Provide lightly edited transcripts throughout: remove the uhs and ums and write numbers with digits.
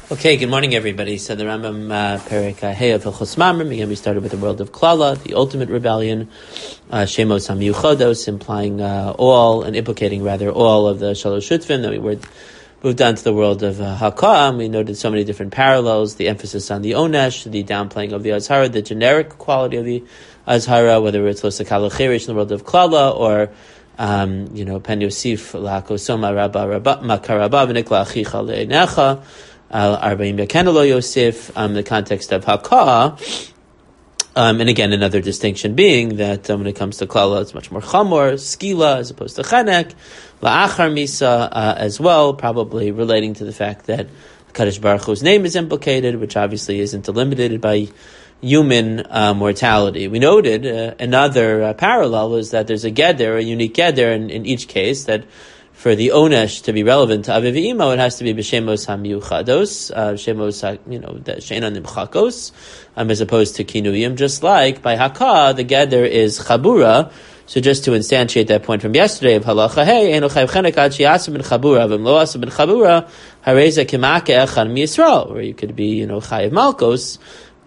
Okay, good morning, everybody. So the Rambam Perek Hey of Hilchos Mamrim. Again, we started with the world of Klala, the ultimate rebellion, Shemos HaMiyuchodos, implying all and implicating rather all of the Shalosh Shutvim. Then we moved on to the world of Hakah, and we noted so many different parallels, the emphasis on the Onesh, the downplaying of the Azhara, the generic quality of the Azhara, whether it's Losakal Cherish in the world of Klala, or Pen Yosif La'akosoma Rabba Makarabba V'nikla Achicha Le'enecha, Arba'im Yakena Lo Yosef, the context of Hakah, and again, another distinction being that when it comes to Klala, it's much more Chamor, Skila, as opposed to Chenek, La'achar Misa, as well, probably relating to the fact that Kadosh Baruch Hu's name is implicated, which obviously isn't eliminated by human mortality. We noted another parallel is that there's a unique geder in each case, that for the onesh to be relevant to Aviv Imo, it has to be b'shemos hamiyuchados, shemos that she'enan nimchakos, as opposed to kinuyim. Just like by Hakah, the geder is chabura. So just to instantiate that point from yesterday of halacha, hey, eno chayv chenek ad she'asa ben chabura, v'im lo asa ben chabura, hareza kemake echan miyisrael, where you could be, chayiv malkos,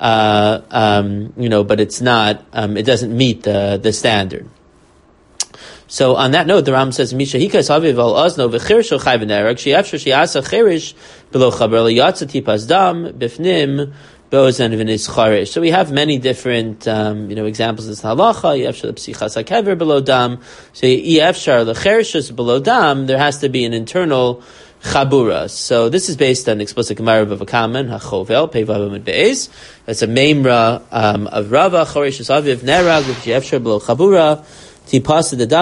but it's not, it doesn't meet the standard. So on that note, the Ram says, Misha hikas aviv al azno v'chirsho chayv nerag she'efshar she'asa cherish below chaber liyatza tipas dam bifnim beozen v'nis charish. So we have many different, examples of this halacha. Yefshar l'psichas hakever below dam. So yefshar l'cherishus below dam. There has to be an internal chabura. So this is based on explicit Gemara of Akaman hachovel peivav and beis. That's a memra of Rava chorishus aviv nerag yefshar below chabura. So there's a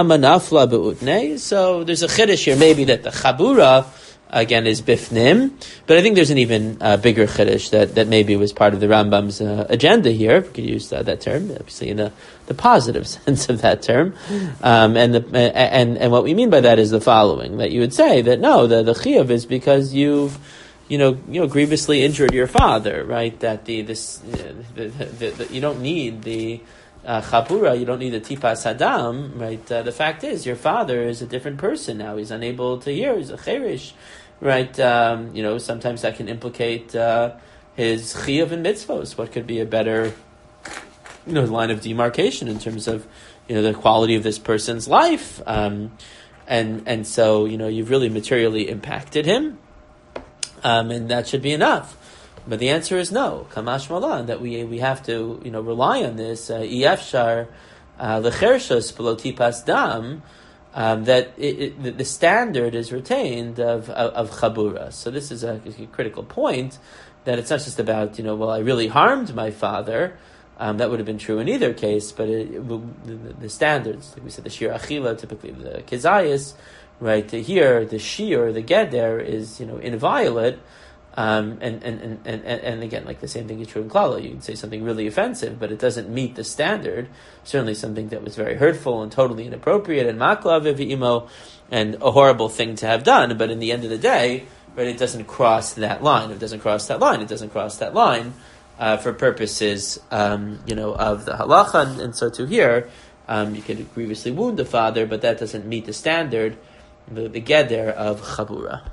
chiddush here, maybe that the chabura, again, is bifnim, but I think there's an even bigger chiddush that maybe was part of the Rambam's agenda here, if we could use that term, obviously in the positive sense of that term. And what we mean by that is the following, that you would say that no, the chiyuv is because you've grievously injured your father, right? That you don't need the chabura, you don't need the tipas hadam, right? The fact is, your father is a different person now. He's unable to hear. He's a cherish, right? Sometimes that can implicate his chiyuv and mitzvos. What could be a better, line of demarcation in terms of, the quality of this person's life? And so, you've really materially impacted him, and that should be enough. But the answer is no, kamash malan, that we have to rely on this efshar lechershus below tipas dam, that the standard is retained of chabura. So this is a critical point, that it's not just about I really harmed my father. That would have been true in either case, but the standards, like we said, the shir achila, typically the kezayis, right? Here the shir, the geder is inviolate. And again, like the same thing is true in Klala. You can say something really offensive, but it doesn't meet the standard. Certainly something that was very hurtful and totally inappropriate, and makla v'imo, and a horrible thing to have done. But in the end of the day, right, it doesn't cross that line. If it doesn't cross that line, it doesn't cross that line for purposes, of the halacha. And so to here, you could grievously wound the father, but that doesn't meet the standard, the geder of chabura.